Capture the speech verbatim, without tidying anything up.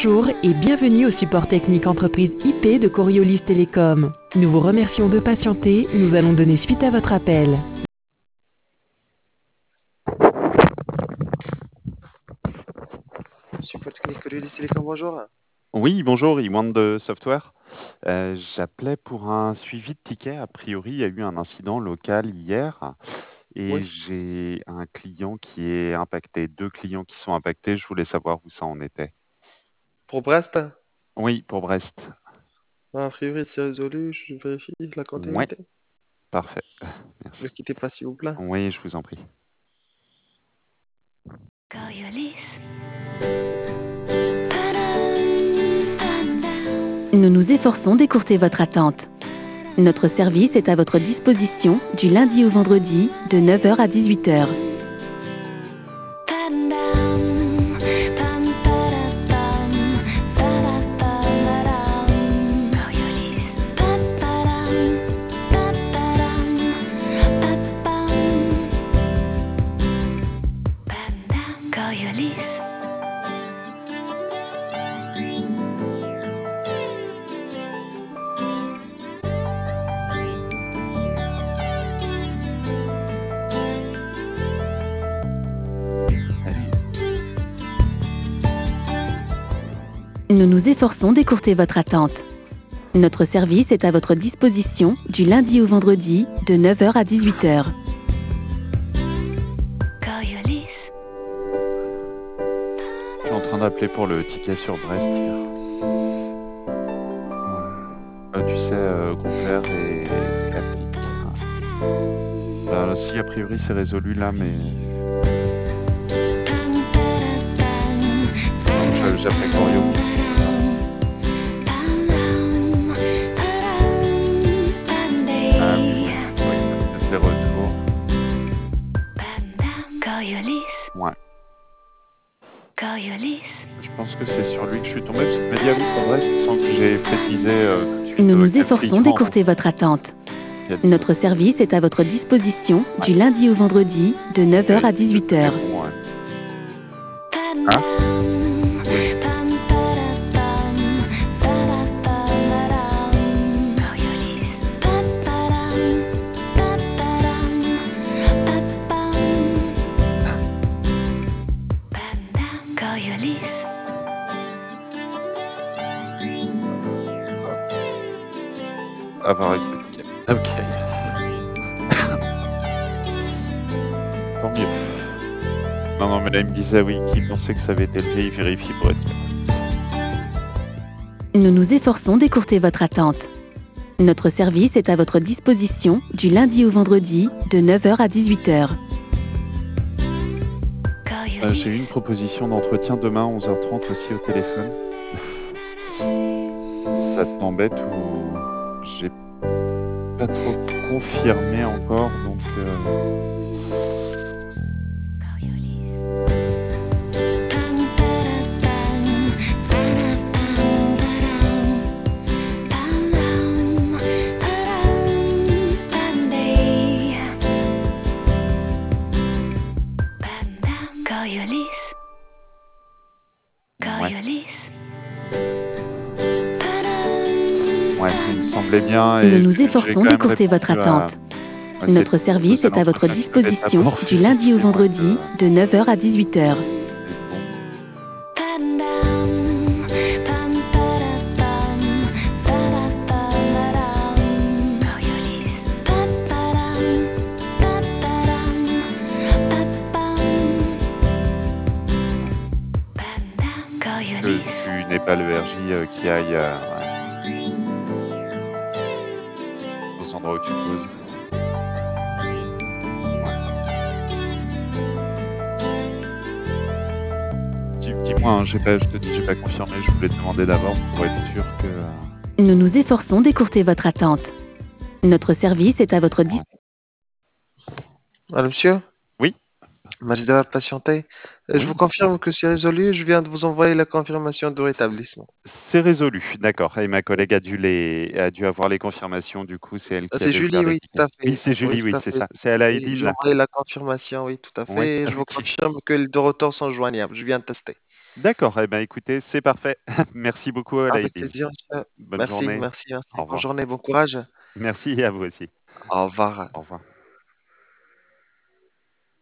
Bonjour et bienvenue au support technique entreprise I P de Coriolis Télécom. Nous vous remercions de patienter, nous allons donner suite à votre appel. Support technique Coriolis Télécom, bonjour. Oui, bonjour, Iwan de Software. Euh, J'appelais pour un suivi de ticket. A priori, il y a eu un incident local hier et Oui. j'ai un client qui est impacté, deux clients qui sont impactés. Je voulais savoir où ça en était. Pour Brest, Oui, pour Brest. a priori c'est résolu, je vérifie la Ouais, continuité. parfait. Ne Merci. quittez pas s'il vous plaît. Oui, je vous en prie. Coriolis. Nous nous efforçons d'écourter votre attente. Notre service est à votre disposition du lundi au vendredi de neuf heures à dix-huit heures. Coriolis. Nous nous efforçons d'écourter votre attente. Notre service est à votre disposition du lundi au vendredi de neuf heures à dix-huit heures. Coriolis. Je suis en train d'appeler pour le ticket sur Brest hier. Euh, tu sais, euh, Groupler et Applique. Bah, si, a priori, c'est résolu là, mais je- j'appelais Corio. Ah oui, oui, oui, peut-être les retours. Coriolis. Ouais. Coriolis. Je pense que c'est sur lui que je suis tombé, parce que m'a dit, ah oui, pour Brest, sans que j'ai précisé euh, tout de suite. Nous euh, nous quel efforçons client. d'écourter votre attente. Il y a des- Notre service est à votre disposition du Ouais. lundi au vendredi de neuf heures à dix-huit heures. Bon, ouais. Hein? Oui. Coriolis. Coriolis. Avoir avec le ticket. Ok. Tant mieux. Non, non, mais là, il me disait, oui, qu'il pensait que ça avait été levé, il vérifie pour être sûr. Nous nous efforçons d'écourter votre attente. Notre service est à votre disposition du lundi au vendredi de neuf heures à dix-huit heures. Euh, J'ai eu une proposition d'entretien demain à onze heures trente aussi au téléphone. Ça t'embête ou j'ai pas trop confirmé encore, donc euh, Coriolis. ouais, Coriolis. ouais, il me semblait bien. Et Nous nous j'ai- j'ai efforçons quand même d'écourter votre répondu à- attente. à cette Notre service proposition est à votre d'entretien que je devais disposition d'abord du lundi au vérifier, moi, vendredi que de neuf heures à dix-huit heures. c'est bon. Coriolis. Que Coriolis. tu n'aies pas le R J euh, qui aille euh, ouais, aux endroits où tu poses. Dis- Dis-moi, hein, j'ai pas, je te dis, j'ai pas confirmé, je voulais te demander d'abord pour être sûr que. euh, Nous nous efforçons d'écourter votre attente. Notre service est à votre disposition. Allô, monsieur? Oui. Merci d'avoir patienté. Euh, Je Oui. vous confirme que c'est résolu. Je viens de vous envoyer la confirmation de rétablissement. C'est résolu, d'accord. Et ma collègue a dû, les, a dû avoir les confirmations, du coup, c'est elle Ah, qui c'est avait ouvert Julie, les oui, tout à tickets. Oui, fait. c'est Julie, Oui, oui, tout à c'est fait. ça. C'est elle a Oui, Edine, j'ai là. envoyé la confirmation, oui, tout à Oui, fait. Et je vous ok. confirme que les deux retours sont joignables. Je viens de tester. D'accord, eh ben, écoutez, c'est parfait. Merci beaucoup, Avec Alaïdine. plaisir, monsieur. Bonne Merci, journée. merci, merci. Au Bonne revoir. journée, bon courage. Merci à vous aussi. Au revoir. Au revoir.